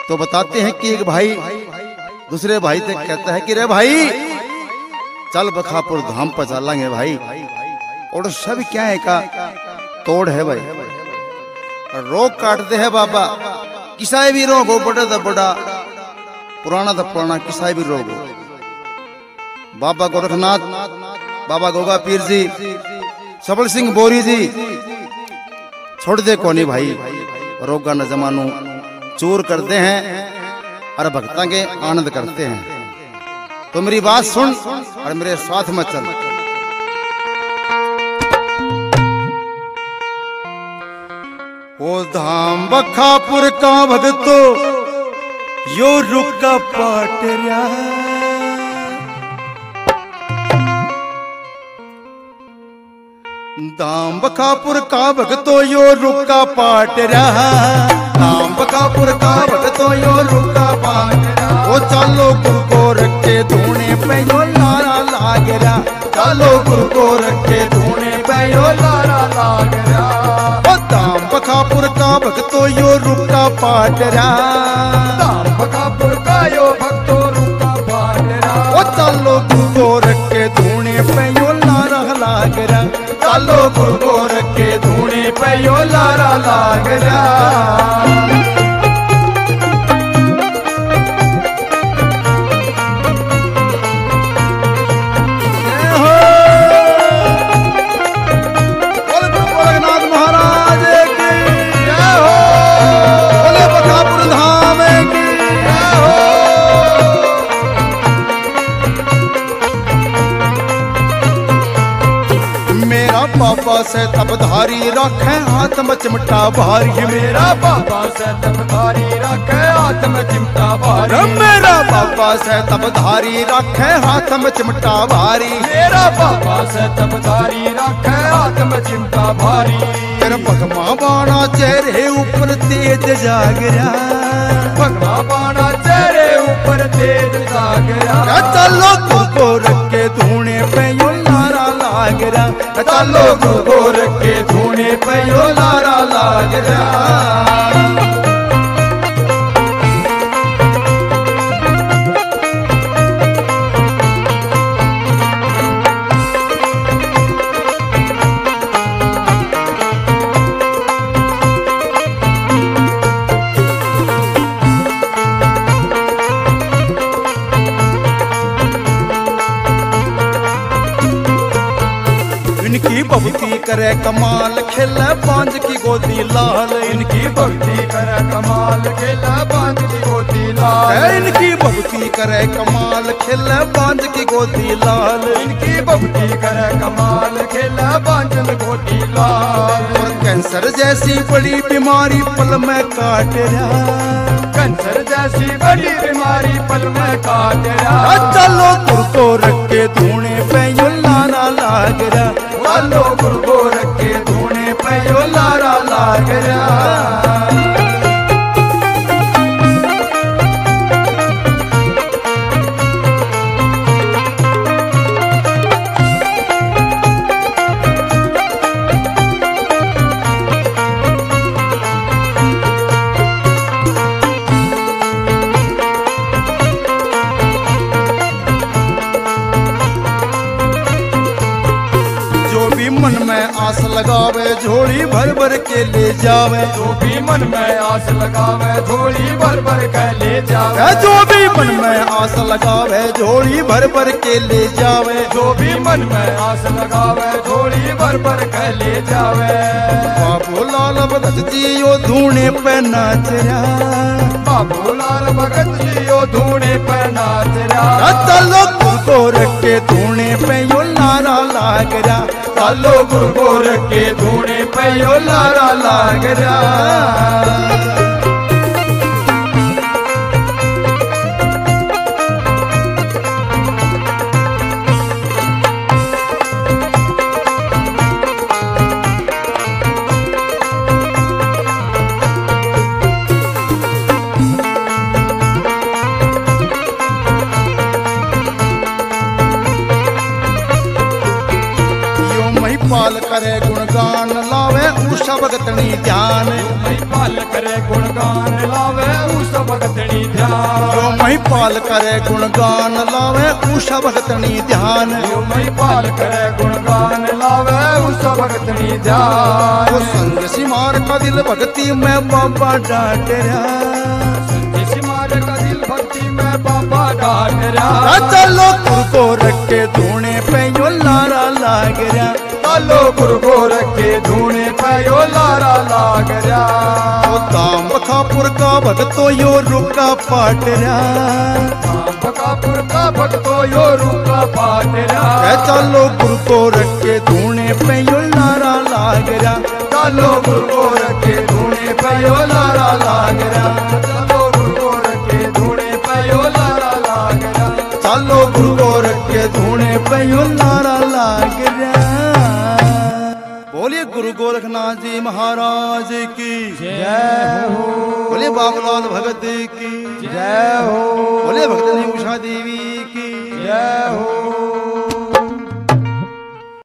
तो बताते हैं कि एक भाई दूसरे भाई से कहता है कि रे भाई चल बखापुर धाम पर चलेंगे भाई। और सब क्या है का तोड़ है भाई, रोग काटते हैं बाबा, किसाई भी रोग हो, बड़ा था बड़ा, पुराना था पुराना, किसाई भी रोग हो। बाबा गोरखनाथ, बाबा गोगा पीर जी, सबल सिंह बोरी जी छोड़ दे कोनी भाई, रोगा न जमानू चूर करते हैं और भक्ता के आनंद करते हैं। तो मेरी बात सुन और मेरे साथ में चल। ओ धाम बखापुर का भगतो यो रुका पाटरा, धाम बखापुर का भगतो यो रुका पाटरा, धाम बखापुर का भगतो यो रुका पाटरा। ओ चलो गुरु को रखे धूने पे यो लारा लाग रहा, चलो गुरु को रखे धूने पे यो लारा लाग रहा। ओ धाम बखापुर का भगतो यो रुका पाटरा, धाम बखापुर का यो भक्तो रुका पाटरा। ओ चलो गुरु को रखे धूने पे यो लारा लाग रहा, चलो गुरु को रखे धूने पे यो लारा लाग रहा। बाबा से तबधारी रखे हाथ में चिमटा भारी, मेरा बाबा से तबधारी रखे हाथ में चिमटा भारी। मेरा बाबा से तबधारी रखे हाथ में चिमटा भारी, मेरा बाबा से तबधारी रखे हाथ में चिमटा भारी। तेरा भगवा बाणा चेहरे ऊपर तेज जाग रहा, भगवा बाणा चेहरे ऊपर तेज जाग रहा। चलो गुरु को रखे धूने पे यो लारा लाग रहा, चलो गुरु को रखे धूने पे यो लारा लाग रहा। इनकी भक्ति करे कमाल खेले बांझ की गोदी लाल, इनकी भक्ति करे कमाल खेला बांझ की गोदी लाल। इनकी भक्ति करे कमाल खेले बांझ की गोदी लाल, इनकी भक्ति करे कमाल खेला बांझ की गोदी लाल। और कैंसर जैसी बड़ी बीमारी पल में काट रहा, कैंसर जैसी बड़ी बीमारी पल में काट रहा। चलो गुरु को रखे धूने पे यो लारा लाग रहा, चलो गुरु को रखे धूने पे यो लारा लाग रहा। मन में आस लगावे झोली भर भर के ले जावे, जो भी मन में आस लगावे झोली भर भर के ले जावे। जो भी मन में आस लगावे झोली भर भर के ले जावे, जो भी मन में आस लगावे झोली भर भर के ले जावे। बाबू लाल भगत जी यो धूने पे नाच रहा, बाबू लाल भगत जी यो धूने पे नाच रहा। चलो गुरु को रखे धूने पे यो लारा लाग रहा, चलो गुरु को रखे धूने पे यो लारा लाग रहा। महिपाल करे गुणगान लावे उषा भगतनी ध्यान महिपाल करे गुणगान लावे उस भगतनी ध्यान जो महिपाल करे गुणगान लावे उषा भगतनी ध्यान जो महिपाल करे गुणगान लावे उस भगतनी ध्यान वो संग सिमार का दिल भक्ति में बाबा डांट रहा सिमार का दिल भक्ति में बाबा डांट रहा चलो गुरु को रखे धूने पे यो लारा लाग रहा चलो गुरु को रखे धूने पे यो लारा लाग रहा वो दाम बखापुर का भगतो यो रुका पाट रहा बकापुर का भक्तो यो रुका पाट रहा चलो गुरु को रखे धूने पे यो लारा लाग रहा चलो गुरु को रखे धूने पे यो लारा लाग रहा चलो गुरु को रखे धूने पे यो लारा लाग रहा चलो गुरु को रखे धूने पे यो लारा लाग रहा बोलिए गुरु गोरखनाथ जी महाराज की जय हो बोलिए बाबूलाल भगत की जय हो बोलिए भगतनी उषा देवी की जय हो।